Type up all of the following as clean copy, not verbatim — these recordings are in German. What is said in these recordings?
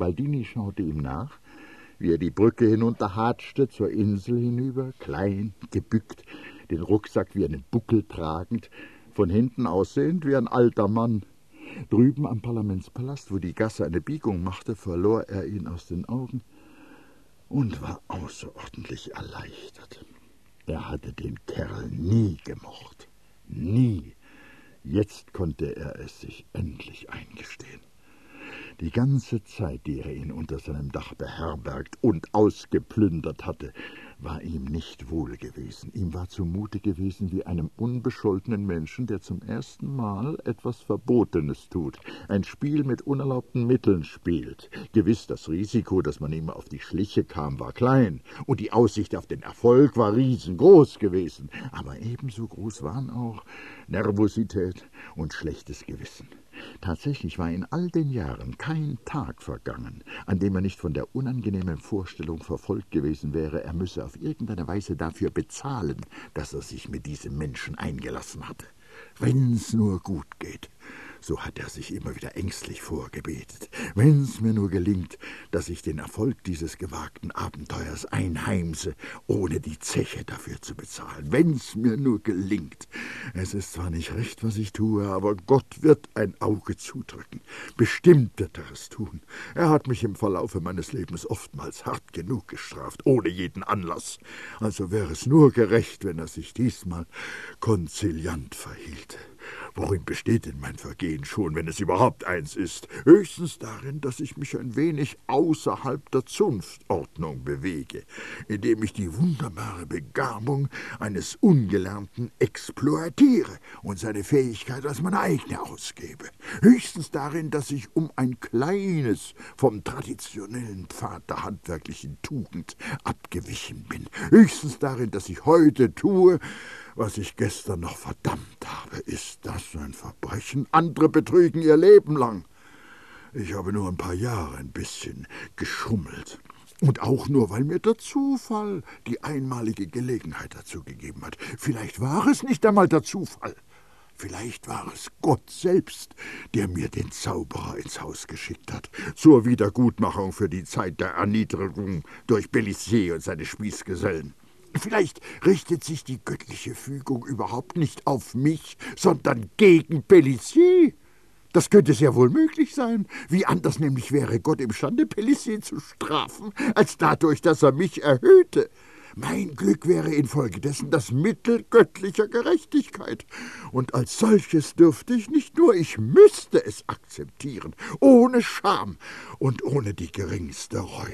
Baldini schaute ihm nach, wie er die Brücke hinunterhatschte, zur Insel hinüber, klein, gebückt, den Rucksack wie einen Buckel tragend, von hinten aussehend wie ein alter Mann. Drüben am Parlamentspalast, wo die Gasse eine Biegung machte, verlor er ihn aus den Augen und war außerordentlich erleichtert. Er hatte den Kerl nie gemocht. Nie. Jetzt konnte er es sich endlich eingestehen. Die ganze Zeit, die er ihn unter seinem Dach beherbergt und ausgeplündert hatte, war ihm nicht wohl gewesen. Ihm war zumute gewesen wie einem unbescholtenen Menschen, der zum ersten Mal etwas Verbotenes tut, ein Spiel mit unerlaubten Mitteln spielt. Gewiss, das Risiko, dass man ihm auf die Schliche kam, war klein, und die Aussicht auf den Erfolg war riesengroß gewesen. Aber ebenso groß waren auch Nervosität und schlechtes Gewissen. Tatsächlich war in all den Jahren kein Tag vergangen, an dem er nicht von der unangenehmen Vorstellung verfolgt gewesen wäre, er müsse auf irgendeine Weise dafür bezahlen, dass er sich mit diesem Menschen eingelassen hatte. Wenn's nur gut geht, so hat er sich immer wieder ängstlich vorgebetet. Wenn's mir nur gelingt, dass ich den Erfolg dieses gewagten Abenteuers einheimse, ohne die Zeche dafür zu bezahlen. Wenn's mir nur gelingt. Es ist zwar nicht recht, was ich tue, aber Gott wird ein Auge zudrücken. Bestimmt wird er es tun. Er hat mich im Verlaufe meines Lebens oftmals hart genug gestraft, ohne jeden Anlass. Also wäre es nur gerecht, wenn er sich diesmal konziliant verhielte. Worin besteht denn mein Vergehen schon, wenn es überhaupt eins ist? Höchstens darin, dass ich mich ein wenig außerhalb der Zunftordnung bewege, indem ich die wunderbare Begabung eines Ungelernten exploitiere und seine Fähigkeit als meine eigene ausgebe. Höchstens darin, dass ich um ein kleines, vom traditionellen Pfad der handwerklichen Tugend abgewichen bin. Höchstens darin, dass ich heute tue, was ich gestern noch verdammt habe. Ist das ein Verbrechen? Andere betrügen ihr Leben lang. Ich habe nur ein paar Jahre ein bisschen geschummelt. Und auch nur, weil mir der Zufall die einmalige Gelegenheit dazu gegeben hat. Vielleicht war es nicht einmal der Zufall. Vielleicht war es Gott selbst, der mir den Zauberer ins Haus geschickt hat, zur Wiedergutmachung für die Zeit der Erniedrigung durch Bélissier und seine Spießgesellen. Vielleicht richtet sich die göttliche Fügung überhaupt nicht auf mich, sondern gegen Bélissier. Das könnte sehr wohl möglich sein. Wie anders nämlich wäre Gott imstande, Bélissier zu strafen, als dadurch, dass er mich erhöhte. Mein Glück wäre infolgedessen das Mittel göttlicher Gerechtigkeit. Und als solches dürfte ich nicht nur, ich müsste es akzeptieren, ohne Scham und ohne die geringste Reue.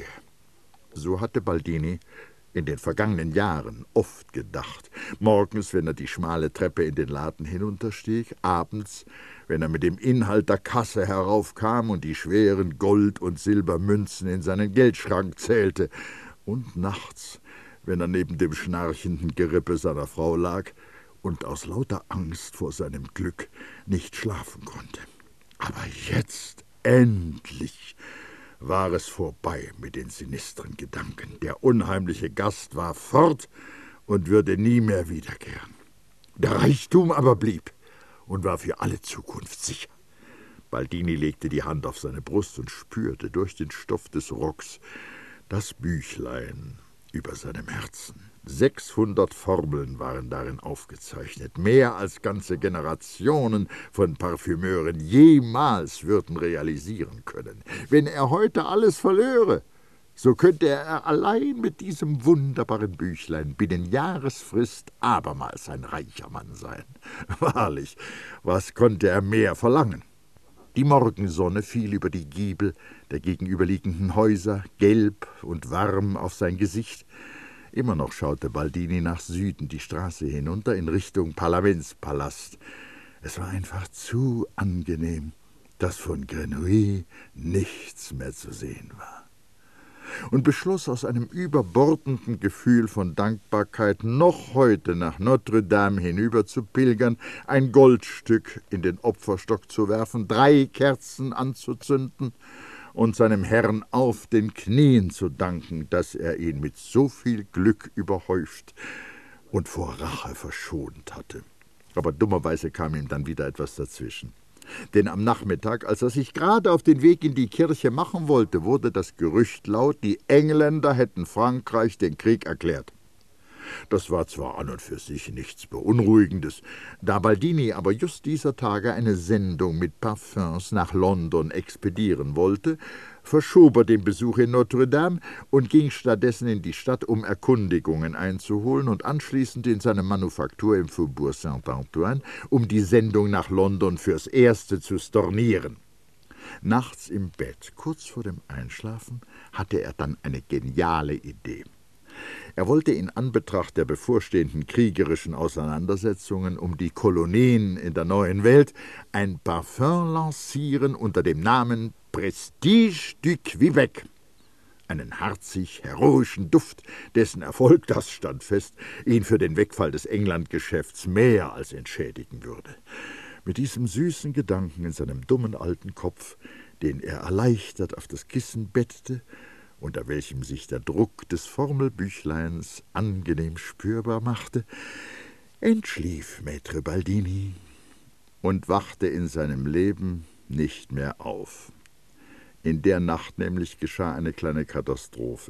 So hatte Baldini in den vergangenen Jahren oft gedacht. Morgens, wenn er die schmale Treppe in den Laden hinunterstieg, abends, wenn er mit dem Inhalt der Kasse heraufkam und die schweren Gold- und Silbermünzen in seinen Geldschrank zählte, und nachts, wenn er neben dem schnarchenden Gerippe seiner Frau lag und aus lauter Angst vor seinem Glück nicht schlafen konnte. Aber jetzt, endlich, war es vorbei mit den sinistren Gedanken. Der unheimliche Gast war fort und würde nie mehr wiederkehren. Der Reichtum aber blieb und war für alle Zukunft sicher. Baldini legte die Hand auf seine Brust und spürte durch den Stoff des Rocks das Büchlein über seinem Herzen. 600 Formeln waren darin aufgezeichnet, mehr als ganze Generationen von Parfümeuren jemals würden realisieren können. Wenn er heute alles verlöre, so könnte er allein mit diesem wunderbaren Büchlein binnen Jahresfrist abermals ein reicher Mann sein. Wahrlich, was konnte er mehr verlangen? Die Morgensonne fiel über die Giebel der gegenüberliegenden Häuser, gelb und warm auf sein Gesicht. Immer noch schaute Baldini nach Süden die Straße hinunter in Richtung Parlamentspalast. Es war einfach zu angenehm, dass von Grenouille nichts mehr zu sehen war. Und beschloss aus einem überbordenden Gefühl von Dankbarkeit, noch heute nach Notre Dame hinüber zu pilgern, ein Goldstück in den Opferstock zu werfen, 3 Kerzen anzuzünden und seinem Herrn auf den Knien zu danken, dass er ihn mit so viel Glück überhäuft und vor Rache verschont hatte. Aber dummerweise kam ihm dann wieder etwas dazwischen. Denn am Nachmittag, als er sich gerade auf den Weg in die Kirche machen wollte, wurde das Gerücht laut, die Engländer hätten Frankreich den Krieg erklärt. Das war zwar an und für sich nichts Beunruhigendes, da Baldini aber just dieser Tage eine Sendung mit Parfums nach London expedieren wollte, verschob er den Besuch in Notre-Dame und ging stattdessen in die Stadt, um Erkundigungen einzuholen und anschließend in seine Manufaktur im Faubourg Saint-Antoine, um die Sendung nach London fürs Erste zu stornieren. Nachts im Bett, kurz vor dem Einschlafen, hatte er dann eine geniale Idee. Er wollte in Anbetracht der bevorstehenden kriegerischen Auseinandersetzungen um die Kolonien in der neuen Welt ein Parfum lancieren unter dem Namen Prestige du Quebec. Einen harzig, heroischen Duft, dessen Erfolg, das stand fest, ihn für den Wegfall des Englandgeschäfts mehr als entschädigen würde. Mit diesem süßen Gedanken in seinem dummen alten Kopf, den er erleichtert auf das Kissen bettete, unter welchem sich der Druck des Formelbüchleins angenehm spürbar machte, entschlief Maître Baldini und wachte in seinem Leben nicht mehr auf. In der Nacht nämlich geschah eine kleine Katastrophe,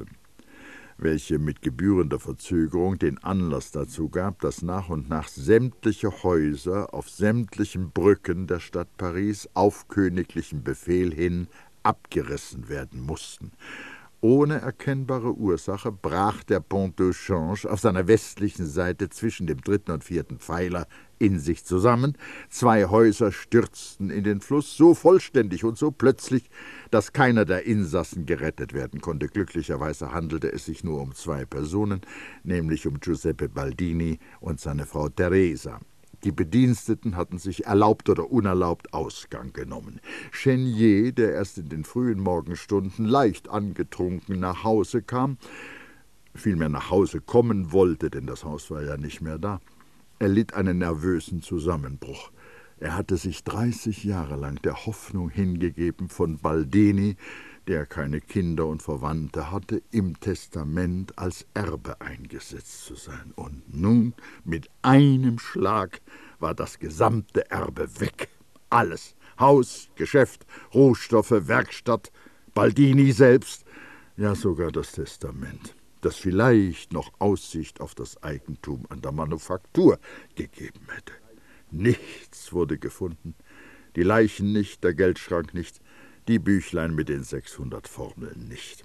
welche mit gebührender Verzögerung den Anlass dazu gab, dass nach und nach sämtliche Häuser auf sämtlichen Brücken der Stadt Paris auf königlichen Befehl hin abgerissen werden mussten. Ohne erkennbare Ursache brach der Pont de Change auf seiner westlichen Seite zwischen dem 3. und 4. Pfeiler in sich zusammen. 2 Häuser stürzten in den Fluss, so vollständig und so plötzlich, dass keiner der Insassen gerettet werden konnte. Glücklicherweise handelte es sich nur um 2 Personen, nämlich um Giuseppe Baldini und seine Frau Teresa. Die Bediensteten hatten sich erlaubt oder unerlaubt Ausgang genommen. Chenier, der erst in den frühen Morgenstunden leicht angetrunken nach Hause kam, vielmehr nach Hause kommen wollte, denn das Haus war ja nicht mehr da, erlitt einen nervösen Zusammenbruch. Er hatte sich 30 Jahre lang der Hoffnung hingegeben, von Baldini, der keine Kinder und Verwandte hatte, im Testament als Erbe eingesetzt zu sein. Und nun, mit einem Schlag, war das gesamte Erbe weg. Alles. Haus, Geschäft, Rohstoffe, Werkstatt, Baldini selbst, ja sogar das Testament, das vielleicht noch Aussicht auf das Eigentum an der Manufaktur gegeben hätte. Nichts wurde gefunden. Die Leichen nicht, der Geldschrank nicht, die Büchlein mit den 600 Formeln nicht.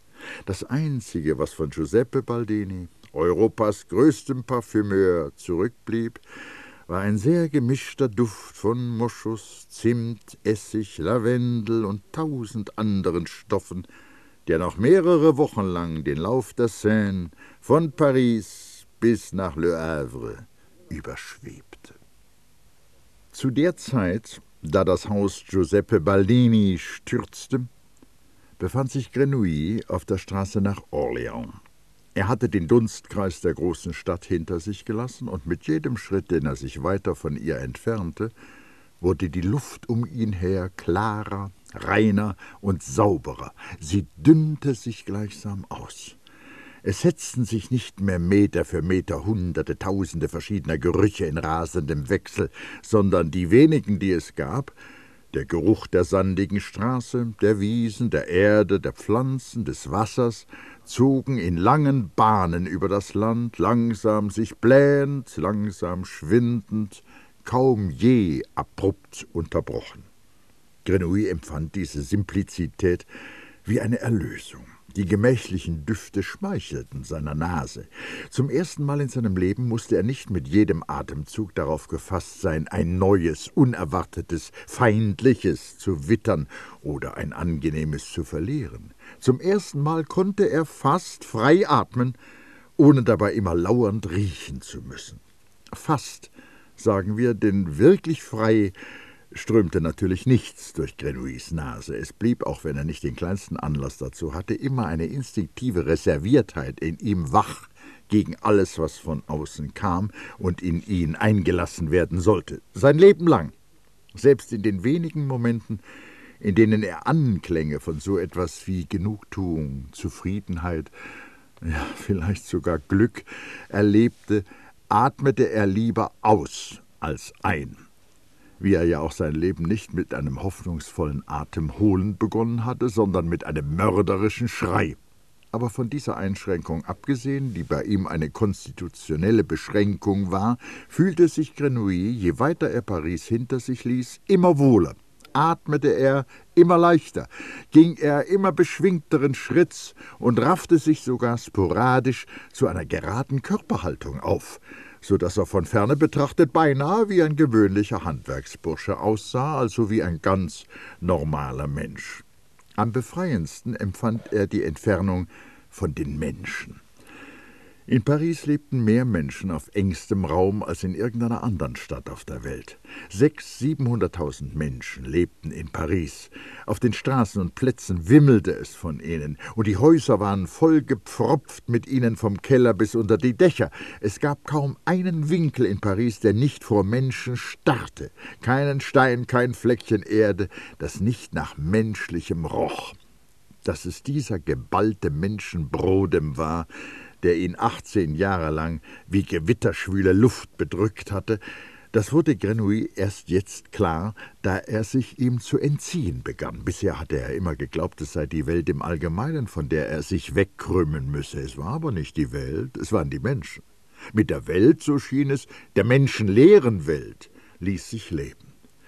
Das Einzige, was von Giuseppe Baldini, Europas größtem Parfümeur, zurückblieb, war ein sehr gemischter Duft von Moschus, Zimt, Essig, Lavendel und 1000 anderen Stoffen, der noch mehrere Wochen lang den Lauf der Seine von Paris bis nach Le Havre überschwebte. Zu der Zeit, da das Haus Giuseppe Baldini stürzte, befand sich Grenouille auf der Straße nach Orléans. Er hatte den Dunstkreis der großen Stadt hinter sich gelassen, und mit jedem Schritt, den er sich weiter von ihr entfernte, wurde die Luft um ihn her klarer, reiner und sauberer. Sie dünnte sich gleichsam aus. Es setzten sich nicht mehr Meter für Meter Hunderte, Tausende verschiedener Gerüche in rasendem Wechsel, sondern die wenigen, die es gab, der Geruch der sandigen Straße, der Wiesen, der Erde, der Pflanzen, des Wassers, zogen in langen Bahnen über das Land, langsam sich blähend, langsam schwindend, kaum je abrupt unterbrochen. Grenouille empfand diese Simplizität wie eine Erlösung. Die gemächlichen Düfte schmeichelten seiner Nase. Zum ersten Mal in seinem Leben musste er nicht mit jedem Atemzug darauf gefasst sein, ein neues, unerwartetes, feindliches zu wittern oder ein angenehmes zu verlieren. Zum ersten Mal konnte er fast frei atmen, ohne dabei immer lauernd riechen zu müssen. Fast, sagen wir, denn wirklich frei strömte natürlich nichts durch Grenouilles Nase. Es blieb, auch wenn er nicht den kleinsten Anlass dazu hatte, immer eine instinktive Reserviertheit in ihm wach gegen alles, was von außen kam und in ihn eingelassen werden sollte. Sein Leben lang, selbst in den wenigen Momenten, in denen er Anklänge von so etwas wie Genugtuung, Zufriedenheit, ja, vielleicht sogar Glück erlebte, atmete er lieber aus als ein. wie er ja auch sein Leben nicht mit einem hoffnungsvollen Atemholen begonnen hatte, sondern mit einem mörderischen Schrei. Aber von dieser Einschränkung abgesehen, die bei ihm eine konstitutionelle Beschränkung war, fühlte sich Grenouille, je weiter er Paris hinter sich ließ, immer wohler. Atmete er immer leichter, ging er immer beschwingteren Schritts und raffte sich sogar sporadisch zu einer geraden Körperhaltung auf, so dass er von ferne betrachtet beinahe wie ein gewöhnlicher Handwerksbursche aussah, also wie ein ganz normaler Mensch. Am befreiendsten empfand er die Entfernung von den Menschen. In Paris lebten mehr Menschen auf engstem Raum als in irgendeiner anderen Stadt auf der Welt. 600.000, 700.000 Menschen lebten in Paris. Auf den Straßen und Plätzen wimmelte es von ihnen, und die Häuser waren vollgepfropft mit ihnen vom Keller bis unter die Dächer. Es gab kaum einen Winkel in Paris, der nicht vor Menschen starrte. Keinen Stein, kein Fleckchen Erde, das nicht nach Menschlichem roch. Dass es dieser geballte Menschenbrodem war, der ihn 18 Jahre lang wie gewitterschwüle Luft bedrückt hatte, das wurde Grenouille erst jetzt klar, da er sich ihm zu entziehen begann. Bisher hatte er immer geglaubt, es sei die Welt im Allgemeinen, von der er sich wegkrümmen müsse. Es war aber nicht die Welt, es waren die Menschen. Mit der Welt, so schien es, der menschenleeren Welt, ließ sich leben.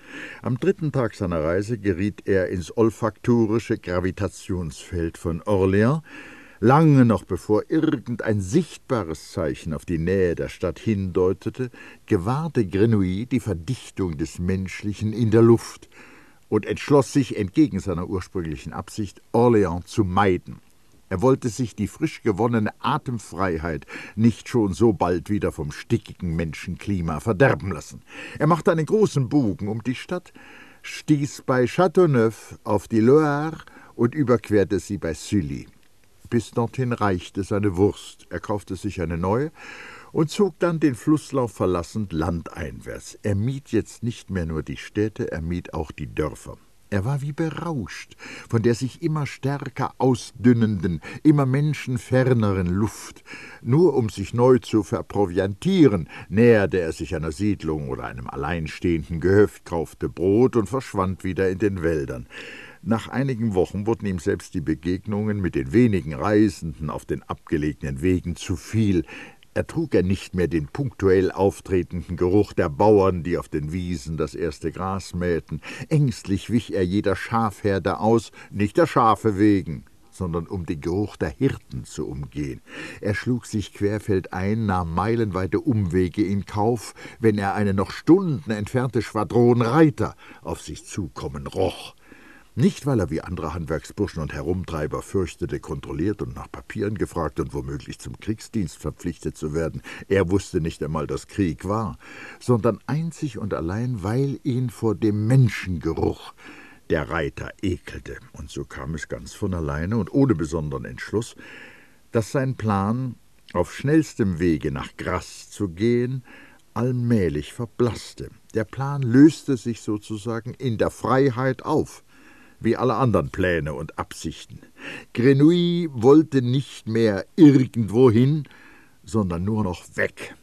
Am 3. Tag seiner Reise geriet er ins olfaktorische Gravitationsfeld von Orléans. Lange noch bevor irgendein sichtbares Zeichen auf die Nähe der Stadt hindeutete, gewahrte Grenouille die Verdichtung des Menschlichen in der Luft und entschloss sich, entgegen seiner ursprünglichen Absicht, Orléans zu meiden. Er wollte sich die frisch gewonnene Atemfreiheit nicht schon so bald wieder vom stickigen Menschenklima verderben lassen. Er machte einen großen Bogen um die Stadt, stieß bei Châteauneuf auf die Loire und überquerte sie bei Sully. Bis dorthin reichte seine Wurst. Er kaufte sich eine neue und zog dann den Flusslauf verlassend landeinwärts. Er mied jetzt nicht mehr nur die Städte, er mied auch die Dörfer. Er war wie berauscht von der sich immer stärker ausdünnenden, immer menschenferneren Luft. Nur um sich neu zu verproviantieren, näherte er sich einer Siedlung oder einem alleinstehenden Gehöft, kaufte Brot und verschwand wieder in den Wäldern. Nach einigen Wochen wurden ihm selbst die Begegnungen mit den wenigen Reisenden auf den abgelegenen Wegen zu viel. Ertrug er nicht mehr den punktuell auftretenden Geruch der Bauern, die auf den Wiesen das erste Gras mähten. Ängstlich wich er jeder Schafherde aus, nicht der Schafe wegen, sondern um den Geruch der Hirten zu umgehen. Er schlug sich querfeldein, nahm meilenweite Umwege in Kauf, wenn er eine noch Stunden entfernte Schwadron Reiter auf sich zukommen roch. Nicht, weil er wie andere Handwerksburschen und Herumtreiber fürchtete, kontrolliert und nach Papieren gefragt und womöglich zum Kriegsdienst verpflichtet zu werden. Er wusste nicht einmal, dass Krieg war, sondern einzig und allein, weil ihn vor dem Menschengeruch der Reiter ekelte. Und so kam es ganz von alleine und ohne besonderen Entschluss, dass sein Plan, auf schnellstem Wege nach Grasse zu gehen, allmählich verblasste. Der Plan löste sich sozusagen in der Freiheit auf, wie alle anderen Pläne und Absichten. Grenouille wollte nicht mehr irgendwohin, sondern nur noch weg.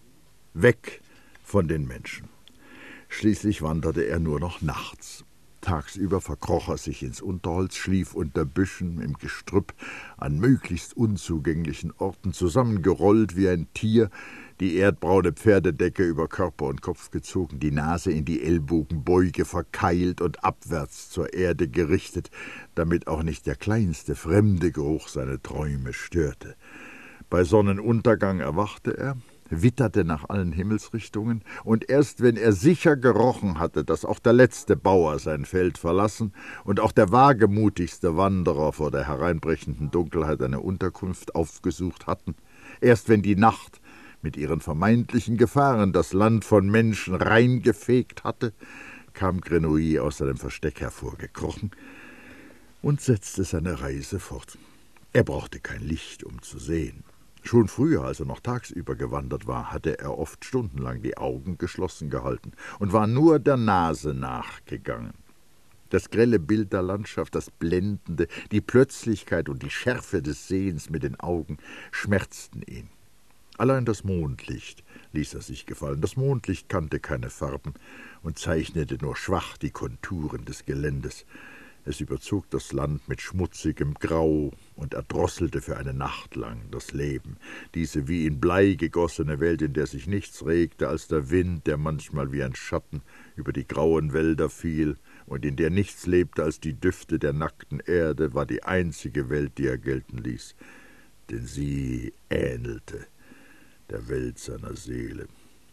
Weg von den Menschen. Schließlich wanderte er nur noch nachts. Tagsüber verkroch er sich ins Unterholz, schlief unter Büschen, im Gestrüpp, an möglichst unzugänglichen Orten, zusammengerollt wie ein Tier, die erdbraune Pferdedecke über Körper und Kopf gezogen, die Nase in die Ellbogenbeuge verkeilt und abwärts zur Erde gerichtet, damit auch nicht der kleinste fremde Geruch seine Träume störte. Bei Sonnenuntergang erwachte er, witterte nach allen Himmelsrichtungen, und erst wenn er sicher gerochen hatte, dass auch der letzte Bauer sein Feld verlassen und auch der wagemutigste Wanderer vor der hereinbrechenden Dunkelheit eine Unterkunft aufgesucht hatten, erst wenn die Nacht mit ihren vermeintlichen Gefahren das Land von Menschen reingefegt hatte, kam Grenouille aus seinem Versteck hervorgekrochen und setzte seine Reise fort. Er brauchte kein Licht, um zu sehen. Schon früher, als er noch tagsüber gewandert war, hatte er oft stundenlang die Augen geschlossen gehalten und war nur der Nase nachgegangen. Das grelle Bild der Landschaft, das Blendende, die Plötzlichkeit und die Schärfe des Sehens mit den Augen schmerzten ihn. Allein das Mondlicht ließ er sich gefallen. Das Mondlicht kannte keine Farben und zeichnete nur schwach die Konturen des Geländes. Es überzog das Land mit schmutzigem Grau und erdrosselte für eine Nacht lang das Leben. Diese wie in Blei gegossene Welt, in der sich nichts regte als der Wind, der manchmal wie ein Schatten über die grauen Wälder fiel, und in der nichts lebte als die Düfte der nackten Erde, war die einzige Welt, die er gelten ließ, denn sie ähnelte der Welt seiner Seele.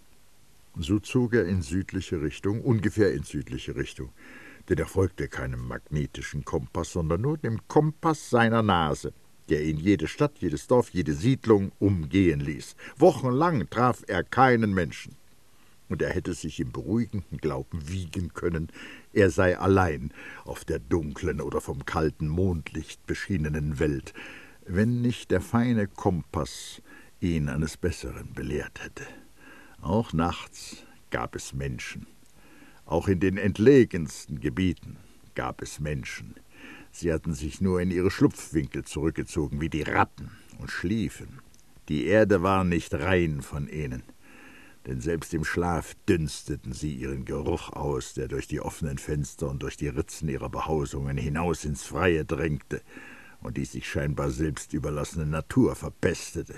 So zog er in südliche Richtung, ungefähr in südliche Richtung, denn er folgte keinem magnetischen Kompass, sondern nur dem Kompass seiner Nase, der ihn jede Stadt, jedes Dorf, jede Siedlung umgehen ließ. Wochenlang traf er keinen Menschen, und er hätte sich im beruhigenden Glauben wiegen können, er sei allein auf der dunklen oder vom kalten Mondlicht beschienenen Welt, wenn nicht der feine Kompass ihn eines Besseren belehrt hätte. Auch nachts gab es Menschen. Auch in den entlegensten Gebieten gab es Menschen. Sie hatten sich nur in ihre Schlupfwinkel zurückgezogen, wie die Ratten, und schliefen. Die Erde war nicht rein von ihnen, denn selbst im Schlaf dünsteten sie ihren Geruch aus, der durch die offenen Fenster und durch die Ritzen ihrer Behausungen hinaus ins Freie drängte und die sich scheinbar selbst überlassene Natur verpestete.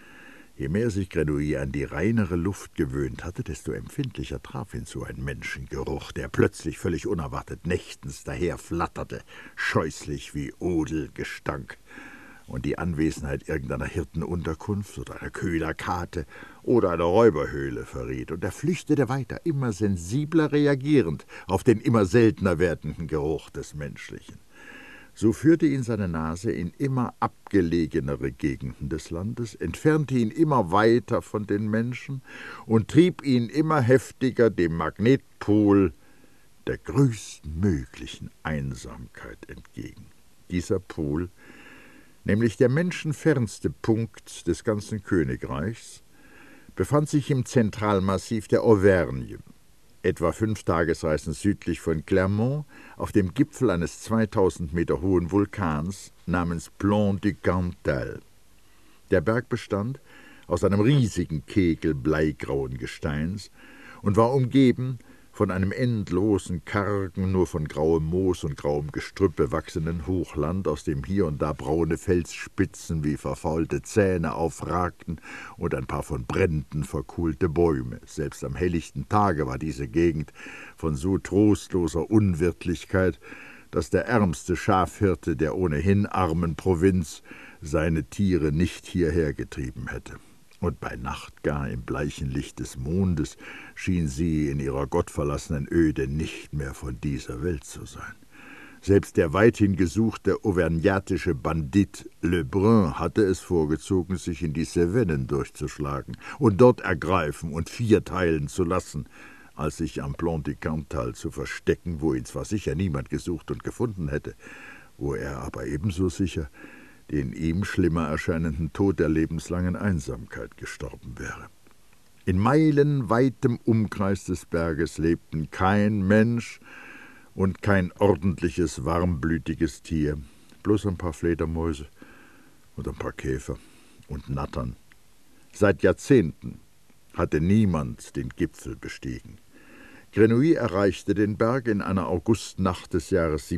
Je mehr sich Grenouille an die reinere Luft gewöhnt hatte, desto empfindlicher traf ihn so ein Menschengeruch, der plötzlich völlig unerwartet nächtens daherflatterte, scheußlich wie Odelgestank, und die Anwesenheit irgendeiner Hirtenunterkunft oder einer Köhlerkate oder einer Räuberhöhle verriet, und er flüchtete weiter, immer sensibler reagierend auf den immer seltener werdenden Geruch des Menschlichen. So führte ihn seine Nase in immer abgelegenere Gegenden des Landes, entfernte ihn immer weiter von den Menschen und trieb ihn immer heftiger dem Magnetpol der größtmöglichen Einsamkeit entgegen. Dieser Pol, nämlich der menschenfernste Punkt des ganzen Königreichs, befand sich im Zentralmassiv der Auvergne, etwa 5 Tagesreisen südlich von Clermont, auf dem Gipfel eines 2000 Meter hohen Vulkans namens Plan du Cantal. Der Berg bestand aus einem riesigen Kegel bleigrauen Gesteins und war umgeben von einem endlosen, kargen, nur von grauem Moos und grauem Gestrüpp bewachsenen Hochland, aus dem hier und da braune Felsspitzen wie verfaulte Zähne aufragten und ein paar von Bränden verkohlte Bäume. Selbst am helllichten Tage war diese Gegend von so trostloser Unwirtlichkeit, dass der ärmste Schafhirte der ohnehin armen Provinz seine Tiere nicht hierher getrieben hätte. Und bei Nacht gar im bleichen Licht des Mondes schien sie in ihrer gottverlassenen Öde nicht mehr von dieser Welt zu sein. Selbst der weithin gesuchte auvergnatische Bandit Lebrun hatte es vorgezogen, sich in die Cevennen durchzuschlagen und dort ergreifen und vierteilen zu lassen, als sich am Plan du Cantal zu verstecken, wo ihn zwar sicher niemand gesucht und gefunden hätte, wo er aber ebenso sicher den ihm schlimmer erscheinenden Tod der lebenslangen Einsamkeit gestorben wäre. In meilenweitem Umkreis des Berges lebten kein Mensch und kein ordentliches, warmblütiges Tier, bloß ein paar Fledermäuse und ein paar Käfer und Nattern. Seit Jahrzehnten hatte niemand den Gipfel bestiegen. Grenouille erreichte den Berg in einer Augustnacht des Jahres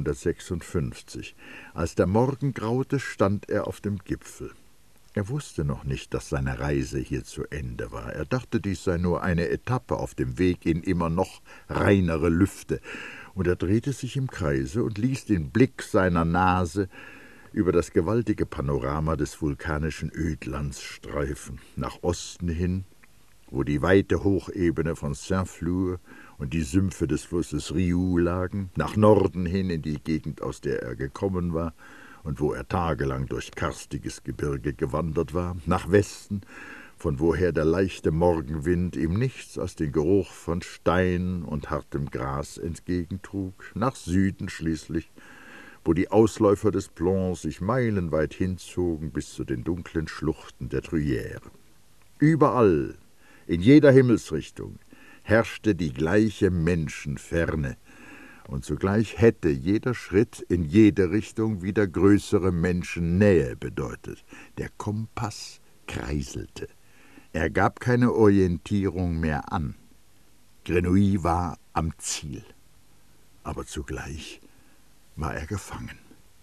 1756. Als der Morgen graute, stand er auf dem Gipfel. Er wusste noch nicht, dass seine Reise hier zu Ende war. Er dachte, dies sei nur eine Etappe auf dem Weg in immer noch reinere Lüfte, und er drehte sich im Kreise und ließ den Blick seiner Nase über das gewaltige Panorama des vulkanischen Ödlands streifen, nach Osten hin, wo die weite Hochebene von Saint-Flour und die Sümpfe des Flusses Rioux lagen, nach Norden hin in die Gegend, aus der er gekommen war und wo er tagelang durch karstiges Gebirge gewandert war, nach Westen, von woher der leichte Morgenwind ihm nichts als den Geruch von Stein und hartem Gras entgegentrug, nach Süden schließlich, wo die Ausläufer des Plan sich meilenweit hinzogen bis zu den dunklen Schluchten der Truyère. Überall, in jeder Himmelsrichtung, herrschte die gleiche Menschenferne, und zugleich hätte jeder Schritt in jede Richtung wieder größere Menschennähe bedeutet. Der Kompass kreiselte. Er gab keine Orientierung mehr an. Grenouille war am Ziel. Aber zugleich war er gefangen.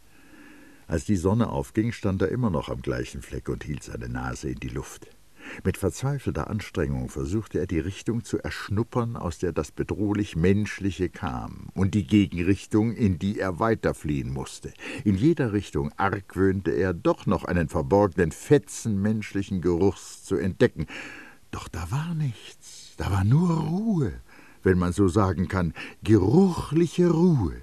Als die Sonne aufging, stand er immer noch am gleichen Fleck und hielt seine Nase in die Luft. Mit verzweifelter Anstrengung versuchte er, die Richtung zu erschnuppern, aus der das bedrohlich Menschliche kam, und die Gegenrichtung, in die er weiterfliehen musste. In jeder Richtung argwöhnte er, doch noch einen verborgenen Fetzen menschlichen Geruchs zu entdecken. Doch da war nichts, da war nur Ruhe, wenn man so sagen kann, geruchliche Ruhe.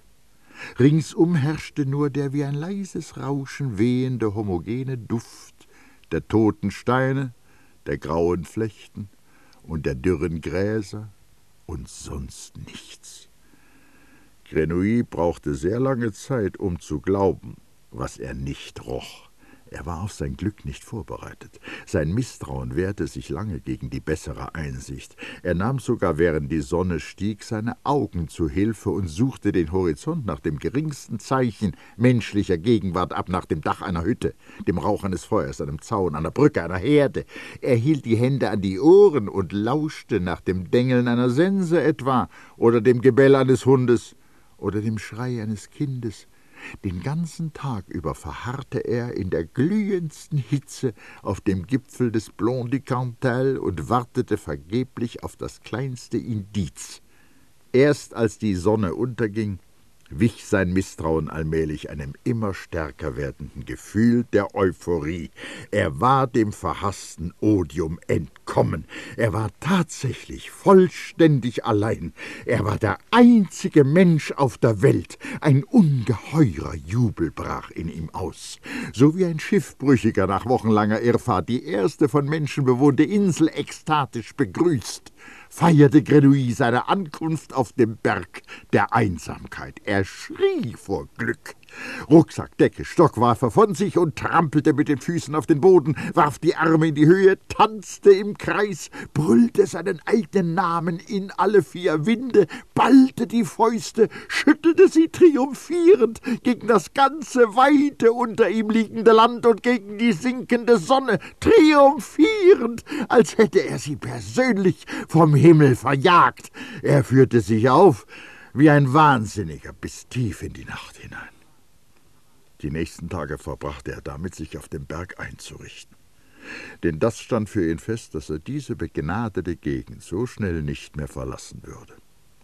Ringsum herrschte nur der wie ein leises Rauschen wehende homogene Duft der toten Steine, der grauen Flechten und der dürren Gräser und sonst nichts. Grenouille brauchte sehr lange Zeit, um zu glauben, was er nicht roch. Er war auf sein Glück nicht vorbereitet. Sein Misstrauen wehrte sich lange gegen die bessere Einsicht. Er nahm sogar, während die Sonne stieg, seine Augen zu Hilfe und suchte den Horizont nach dem geringsten Zeichen menschlicher Gegenwart ab, nach dem Dach einer Hütte, dem Rauch eines Feuers, einem Zaun, einer Brücke, einer Herde. Er hielt die Hände an die Ohren und lauschte nach dem Dengeln einer Sense etwa, oder dem Gebell eines Hundes, oder dem Schrei eines Kindes. Den ganzen Tag über verharrte er in der glühendsten Hitze auf dem Gipfel des Blanc du Cantal und wartete vergeblich auf das kleinste Indiz. Erst als die Sonne unterging, wich sein Misstrauen allmählich einem immer stärker werdenden Gefühl der Euphorie. Er war dem verhassten Odium entkommen. Er war tatsächlich vollständig allein. Er war der einzige Mensch auf der Welt. Ein ungeheurer Jubel brach in ihm aus. So wie ein Schiffbrüchiger nach wochenlanger Irrfahrt die erste von Menschen bewohnte Insel ekstatisch begrüßt, feierte Grenouille seine Ankunft auf dem Berg der Einsamkeit. Er schrie vor Glück. Rucksack, Decke, Stock warf er von sich und trampelte mit den Füßen auf den Boden, warf die Arme in die Höhe, tanzte im Kreis, brüllte seinen eigenen Namen in alle vier Winde, ballte die Fäuste, schüttelte sie triumphierend gegen das ganze weite unter ihm liegende Land und gegen die sinkende Sonne, triumphierend, als hätte er sie persönlich vom Himmel verjagt. Er führte sich auf wie ein Wahnsinniger bis tief in die Nacht hinein. Die nächsten Tage verbrachte er damit, sich auf dem Berg einzurichten. Denn das stand für ihn fest, dass er diese begnadete Gegend so schnell nicht mehr verlassen würde.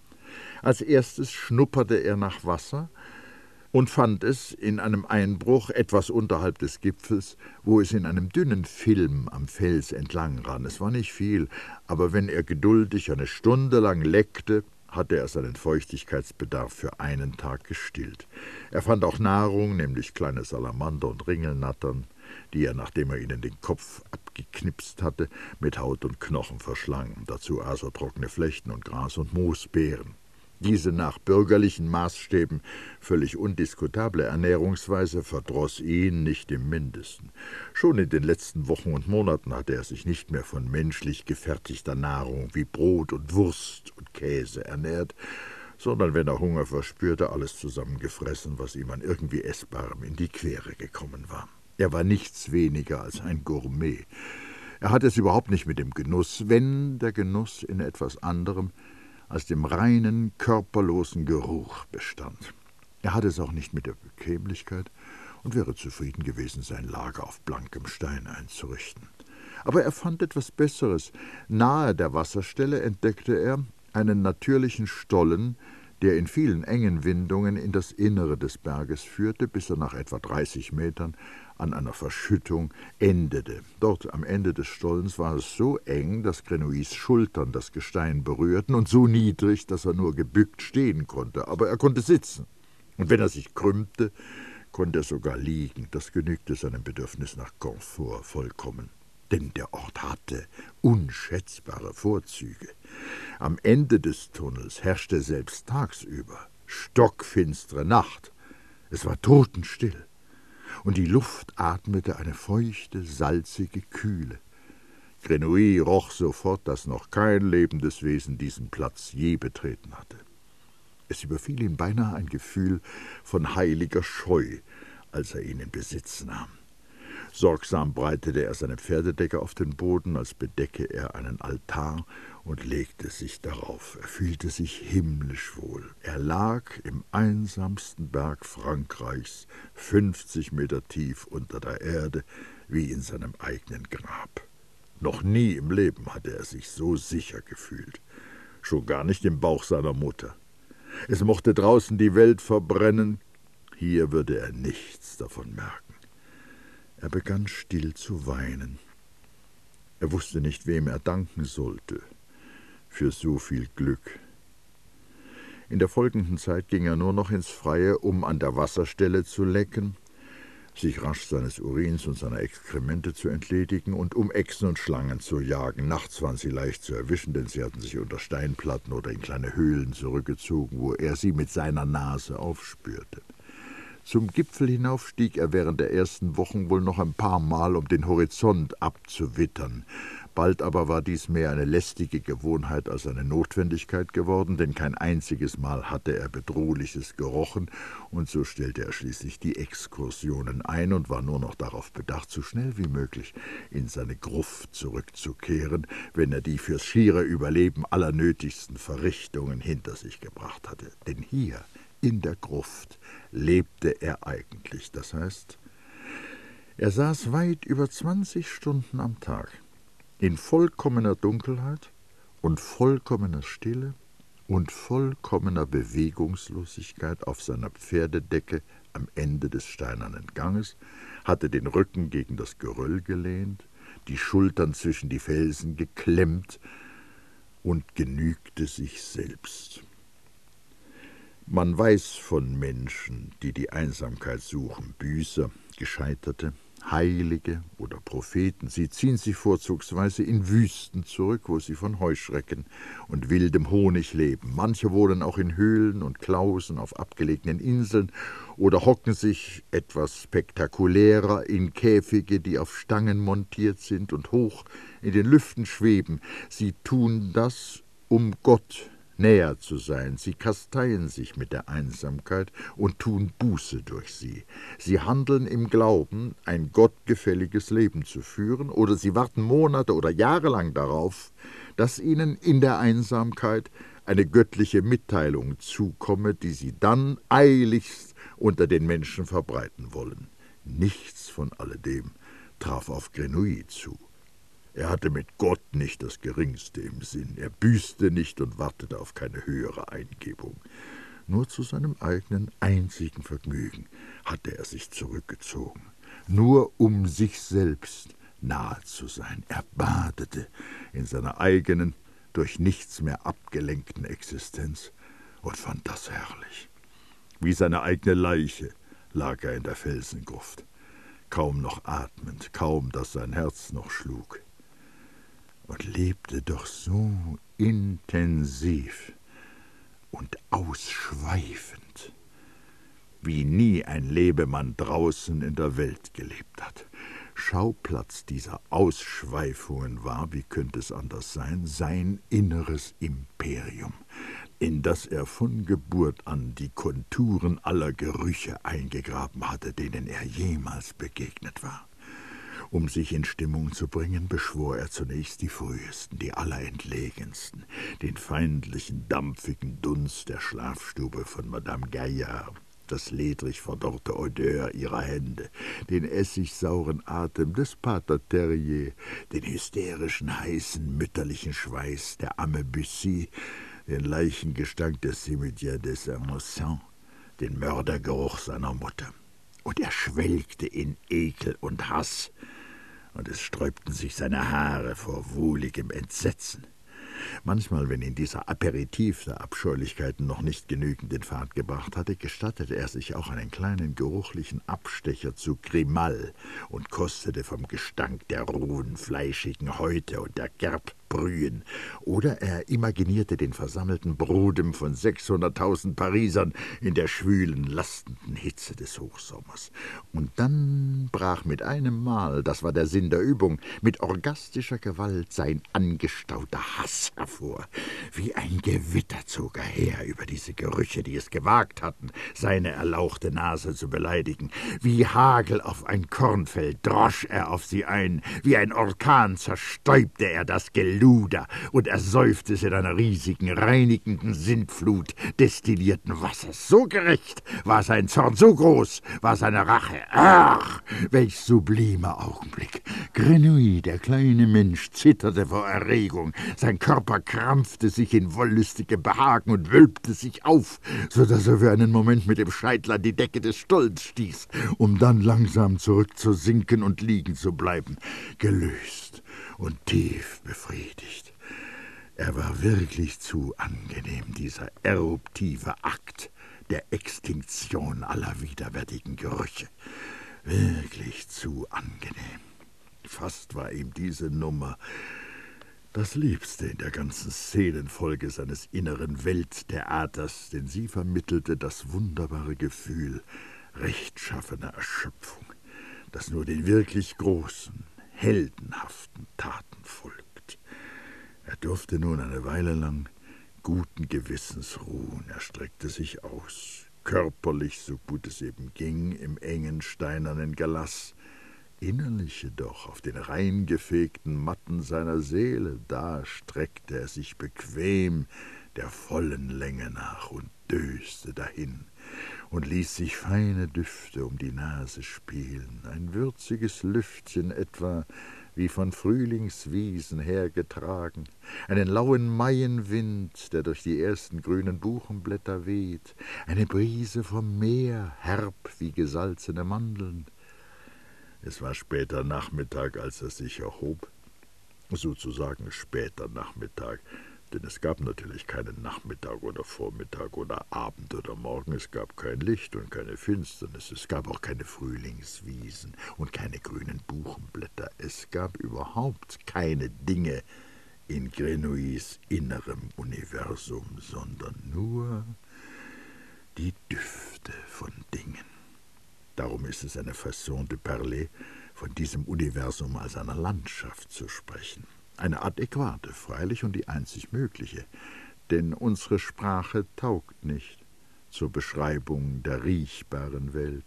Als erstes schnupperte er nach Wasser und fand es in einem Einbruch etwas unterhalb des Gipfels, wo es in einem dünnen Film am Fels entlang rann. Es war nicht viel, aber wenn er geduldig eine Stunde lang leckte, hatte er seinen Feuchtigkeitsbedarf für einen Tag gestillt. Er fand auch Nahrung, nämlich kleine Salamander und Ringelnattern, die er, nachdem er ihnen den Kopf abgeknipst hatte, mit Haut und Knochen verschlang. Dazu aß er trockene Flechten und Gras und Moosbeeren. Diese nach bürgerlichen Maßstäben völlig undiskutable Ernährungsweise verdross ihn nicht im Mindesten. Schon in den letzten Wochen und Monaten hatte er sich nicht mehr von menschlich gefertigter Nahrung wie Brot und Wurst und Käse ernährt, sondern, wenn er Hunger verspürte, alles zusammengefressen, was ihm an irgendwie Essbarem in die Quere gekommen war. Er war nichts weniger als ein Gourmet. Er hatte es überhaupt nicht mit dem Genuss, wenn der Genuss in etwas anderem als dem reinen, körperlosen Geruch bestand. Er hatte es auch nicht mit der Bequemlichkeit und wäre zufrieden gewesen, sein Lager auf blankem Stein einzurichten. Aber er fand etwas Besseres. Nahe der Wasserstelle entdeckte er einen natürlichen Stollen, der in vielen engen Windungen in das Innere des Berges führte, bis er nach etwa 30 Metern an einer Verschüttung endete. Dort am Ende des Stollens war es so eng, dass Grenouilles Schultern das Gestein berührten, und so niedrig, dass er nur gebückt stehen konnte. Aber er konnte sitzen, und wenn er sich krümmte, konnte er sogar liegen. Das genügte seinem Bedürfnis nach Komfort vollkommen. Denn der Ort hatte unschätzbare Vorzüge. Am Ende des Tunnels herrschte selbst tagsüber stockfinstere Nacht. Es war totenstill, und die Luft atmete eine feuchte, salzige Kühle. Grenouille roch sofort, dass noch kein lebendes Wesen diesen Platz je betreten hatte. Es überfiel ihn beinahe ein Gefühl von heiliger Scheu, als er ihn in Besitz nahm. Sorgsam breitete er seine Pferdedecke auf den Boden, als bedecke er einen Altar, und legte sich darauf. Er fühlte sich himmlisch wohl. Er lag im einsamsten Berg Frankreichs, 50 Meter tief unter der Erde, wie in seinem eigenen Grab. Noch nie im Leben hatte er sich so sicher gefühlt, schon gar nicht im Bauch seiner Mutter. Es mochte draußen die Welt verbrennen, hier würde er nichts davon merken. Er begann still zu weinen. Er wusste nicht, wem er danken sollte für so viel Glück. In der folgenden Zeit ging er nur noch ins Freie, um an der Wasserstelle zu lecken, sich rasch seines Urins und seiner Exkremente zu entledigen und um Echsen und Schlangen zu jagen. Nachts waren sie leicht zu erwischen, denn sie hatten sich unter Steinplatten oder in kleine Höhlen zurückgezogen, wo er sie mit seiner Nase aufspürte. Zum Gipfel hinauf stieg er während der ersten Wochen wohl noch ein paar Mal, um den Horizont abzuwittern. Bald aber war dies mehr eine lästige Gewohnheit als eine Notwendigkeit geworden, denn kein einziges Mal hatte er Bedrohliches gerochen, und so stellte er schließlich die Exkursionen ein und war nur noch darauf bedacht, so schnell wie möglich in seine Gruft zurückzukehren, wenn er die fürs schiere Überleben allernötigsten Verrichtungen hinter sich gebracht hatte. Denn hier, in der Gruft, lebte er eigentlich. Das heißt, er saß weit über 20 Stunden am Tag in vollkommener Dunkelheit und vollkommener Stille und vollkommener Bewegungslosigkeit auf seiner Pferdedecke am Ende des steinernen Ganges, hatte den Rücken gegen das Geröll gelehnt, die Schultern zwischen die Felsen geklemmt und genügte sich selbst. Man weiß von Menschen, die die Einsamkeit suchen, Büßer, Gescheiterte, Heilige oder Propheten. Sie ziehen sich vorzugsweise in Wüsten zurück, wo sie von Heuschrecken und wildem Honig leben. Manche wohnen auch in Höhlen und Klausen auf abgelegenen Inseln oder hocken sich etwas spektakulärer in Käfige, die auf Stangen montiert sind und hoch in den Lüften schweben. Sie tun das, um Gott näher zu sein. Sie kasteien sich mit der Einsamkeit und tun Buße durch sie. Sie handeln im Glauben, ein gottgefälliges Leben zu führen, oder sie warten Monate oder Jahre lang darauf, dass ihnen in der Einsamkeit eine göttliche Mitteilung zukomme, die sie dann eiligst unter den Menschen verbreiten wollen. Nichts von alledem traf auf Grenouille zu. Er hatte mit Gott nicht das Geringste im Sinn. Er büßte nicht und wartete auf keine höhere Eingebung. Nur zu seinem eigenen einzigen Vergnügen hatte er sich zurückgezogen. Nur um sich selbst nahe zu sein. Er badete in seiner eigenen, durch nichts mehr abgelenkten Existenz und fand das herrlich. Wie seine eigene Leiche lag er in der Felsengruft, kaum noch atmend, kaum, dass sein Herz noch schlug. Und lebte doch so intensiv und ausschweifend, wie nie ein Lebemann draußen in der Welt gelebt hat. Schauplatz dieser Ausschweifungen war, wie könnte es anders sein, sein inneres Imperium, in das er von Geburt an die Konturen aller Gerüche eingegraben hatte, denen er jemals begegnet war. Um sich in Stimmung zu bringen, beschwor er zunächst die frühesten, die allerentlegensten, den feindlichen, dampfigen Dunst der Schlafstube von Madame Gaillard, das ledrig verdorrte Odeur ihrer Hände, den essigsauren Atem des Pater Terrier, den hysterischen, heißen, mütterlichen Schweiß der Amme Bussy, den Leichengestank des Cimetière des Innocents, den Mördergeruch seiner Mutter. Und er schwelgte in Ekel und Hass, und es sträubten sich seine Haare vor wohligem Entsetzen. Manchmal, wenn ihn dieser Aperitif der Abscheulichkeiten noch nicht genügend in Fahrt gebracht hatte, gestattete er sich auch einen kleinen geruchlichen Abstecher zu Grimal und kostete vom Gestank der rohen, fleischigen Häute und der aufsprühen. Oder er imaginierte den versammelten Brodem von 600.000 Parisern in der schwülen, lastenden Hitze des Hochsommers. Und dann brach mit einem Mal, das war der Sinn der Übung, mit orgastischer Gewalt sein angestauter Hass hervor. Wie ein Gewitter zog er her über diese Gerüche, die es gewagt hatten, seine erlauchte Nase zu beleidigen. Wie Hagel auf ein Kornfeld drosch er auf sie ein, wie ein Orkan zerstäubte er das Geluder und ersäufte es in einer riesigen, reinigenden Sintflut destillierten Wassers. So gerecht war sein Zorn, so groß war seine Rache. Ach, welch sublimer Augenblick! Grenouille, der kleine Mensch, zitterte vor Erregung, sein Körper krampfte sich in wollüstigem Behagen und wölbte sich auf, so dass er für einen Moment mit dem Scheitel an die Decke des Stolls stieß, um dann langsam zurückzusinken und liegen zu bleiben, gelöst und tief befriedigt. Er war wirklich zu angenehm, dieser eruptive Akt der Extinktion aller widerwärtigen Gerüche. Wirklich zu angenehm. Fast war ihm diese Nummer das Liebste in der ganzen Szenenfolge seines inneren Welttheaters, denn sie vermittelte das wunderbare Gefühl rechtschaffener Erschöpfung, das nur den wirklich großen, heldenhaften Taten folgt. Er durfte nun eine Weile lang guten Gewissens ruhen. Er streckte sich aus, körperlich, so gut es eben ging, im engen, steinernen Gelass, innerlich jedoch auf den reingefegten Matten seiner Seele, da streckte er sich bequem der vollen Länge nach und döste dahin und ließ sich feine Düfte um die Nase spielen, ein würziges Lüftchen etwa, wie von Frühlingswiesen hergetragen, einen lauen Maienwind, der durch die ersten grünen Buchenblätter weht, eine Brise vom Meer, herb wie gesalzene Mandeln. Es war später Nachmittag, als er sich erhob, sozusagen später Nachmittag, denn es gab natürlich keinen Nachmittag oder Vormittag oder Abend oder Morgen, es gab kein Licht und keine Finsternis, es gab auch keine Frühlingswiesen und keine grünen Buchenblätter, es gab überhaupt keine Dinge in Grenouilles innerem Universum, sondern nur die Düfte von Dingen. Darum ist es eine Façon de parler, von diesem Universum als einer Landschaft zu sprechen. Eine adäquate, freilich, und die einzig mögliche, denn unsere Sprache taugt nicht zur Beschreibung der riechbaren Welt.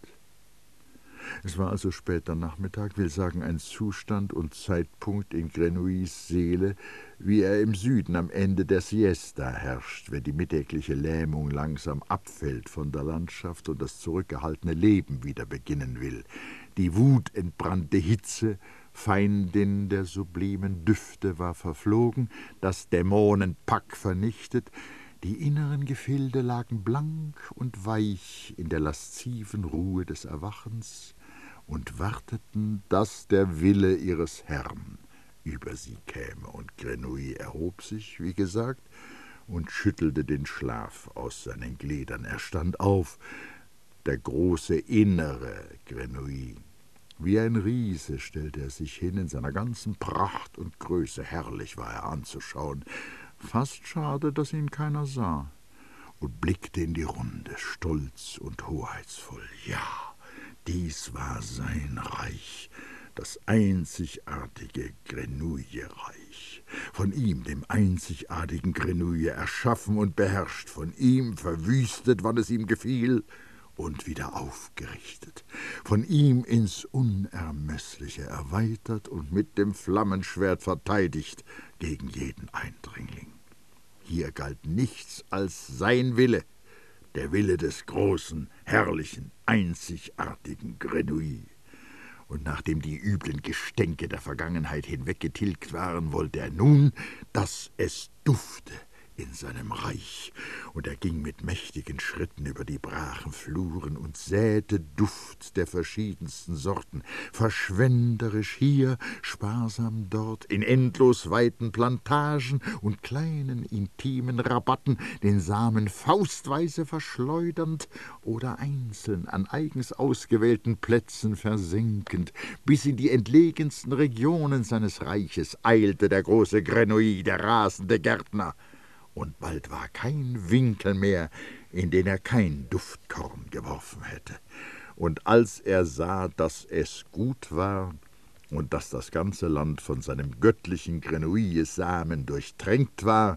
Es war also später Nachmittag, will sagen ein Zustand und Zeitpunkt in Grenouilles Seele, wie er im Süden am Ende der Siesta herrscht, wenn die mittägliche Lähmung langsam abfällt von der Landschaft und das zurückgehaltene Leben wieder beginnen will. Die wutentbrannte Hitze, Feindin der sublimen Düfte, war verflogen, das Dämonenpack vernichtet, die inneren Gefilde lagen blank und weich in der lasziven Ruhe des Erwachens und warteten, dass der Wille ihres Herrn über sie käme. Und Grenouille erhob sich, wie gesagt, und schüttelte den Schlaf aus seinen Gliedern. Er stand auf, der große innere Grenouille. Wie ein Riese stellte er sich hin, in seiner ganzen Pracht und Größe. Herrlich war er anzuschauen. Fast schade, dass ihn keiner sah, und blickte in die Runde, stolz und hoheitsvoll. Ja, dies war sein Reich, das einzigartige Grenouille-Reich. Von ihm, dem einzigartigen Grenouille, erschaffen und beherrscht, von ihm verwüstet, wann es ihm gefiel, und wieder aufgerichtet, von ihm ins Unermessliche erweitert und mit dem Flammenschwert verteidigt gegen jeden Eindringling. Hier galt nichts als sein Wille, der Wille des großen, herrlichen, einzigartigen Grenouille. Und nachdem die üblen Gestänke der Vergangenheit hinweggetilgt waren, wollte er nun, dass es dufte in seinem Reich, und er ging mit mächtigen Schritten über die brachen Fluren und säte Duft der verschiedensten Sorten, verschwenderisch hier, sparsam dort, in endlos weiten Plantagen und kleinen intimen Rabatten, den Samen faustweise verschleudernd oder einzeln an eigens ausgewählten Plätzen versenkend. Bis in die entlegensten Regionen seines Reiches eilte der große Grenouille, der rasende Gärtner, und bald war kein Winkel mehr, in den er kein Duftkorn geworfen hätte. Und als er sah, dass es gut war und dass das ganze Land von seinem göttlichen Grenouille-Samen durchtränkt war,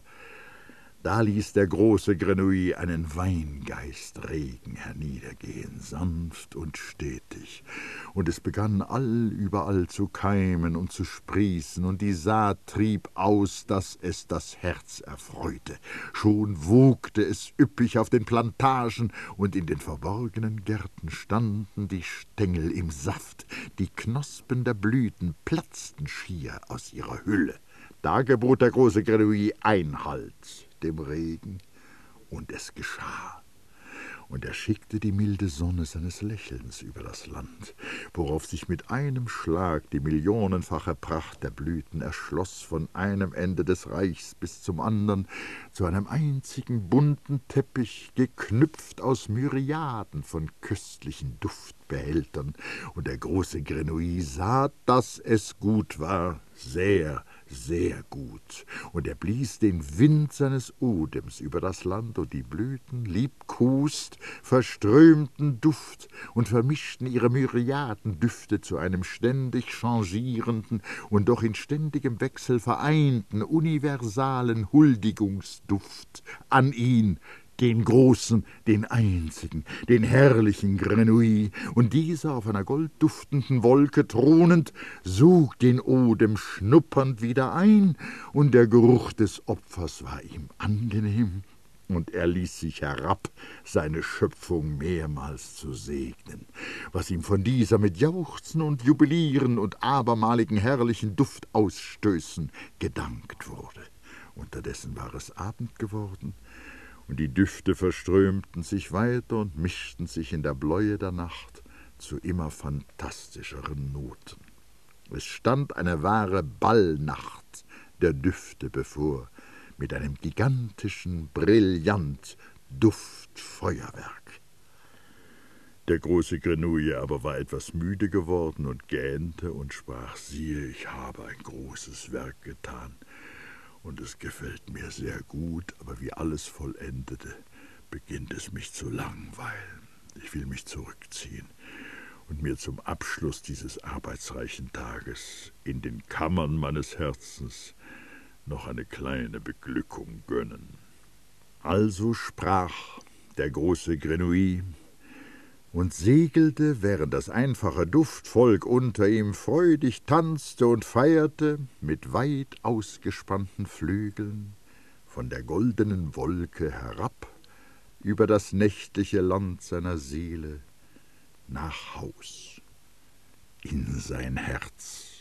da ließ der große Grenouille einen Weingeistregen herniedergehen, sanft und stetig, und es begann überall zu keimen und zu sprießen, und die Saat trieb aus, dass es das Herz erfreute. Schon wogte es üppig auf den Plantagen, und in den verborgenen Gärten standen die Stängel im Saft, die Knospen der Blüten platzten schier aus ihrer Hülle. Da gebot der große Grenouille Einhalt dem Regen, und es geschah. Und er schickte die milde Sonne seines Lächelns über das Land, worauf sich mit einem Schlag die millionenfache Pracht der Blüten erschloss, von einem Ende des Reichs bis zum andern, zu einem einzigen bunten Teppich, geknüpft aus Myriaden von köstlichen Duftbehältern, und der große Grenouille sah, dass es gut war, sehr, sehr gut, und er blies den Wind seines Odems über das Land, und die Blüten, liebkost, verströmten Duft und vermischten ihre Myriaden Düfte zu einem ständig changierenden und doch in ständigem Wechsel vereinten, universalen Huldigungsduft an ihn, den großen, den einzigen, den herrlichen Grenouille, und dieser, auf einer goldduftenden Wolke thronend, sog den Odem schnuppernd wieder ein, und der Geruch des Opfers war ihm angenehm, und er ließ sich herab, seine Schöpfung mehrmals zu segnen, was ihm von dieser mit Jauchzen und Jubilieren und abermaligen herrlichen Duftausstößen gedankt wurde. Unterdessen war es Abend geworden, und die Düfte verströmten sich weiter und mischten sich in der Bläue der Nacht zu immer fantastischeren Noten. Es stand eine wahre Ballnacht der Düfte bevor, mit einem gigantischen Brillant-Duftfeuerwerk. Der große Grenouille aber war etwas müde geworden und gähnte und sprach: »Siehe, ich habe ein großes Werk getan, und es gefällt mir sehr gut, aber wie alles vollendete, beginnt es mich zu langweilen. Ich will mich zurückziehen und mir zum Abschluss dieses arbeitsreichen Tages in den Kammern meines Herzens noch eine kleine Beglückung gönnen.« Also sprach der große Grenouille und segelte, während das einfache Duftvolk unter ihm freudig tanzte und feierte, mit weit ausgespannten Flügeln von der goldenen Wolke herab über das nächtliche Land seiner Seele nach Haus, in sein Herz.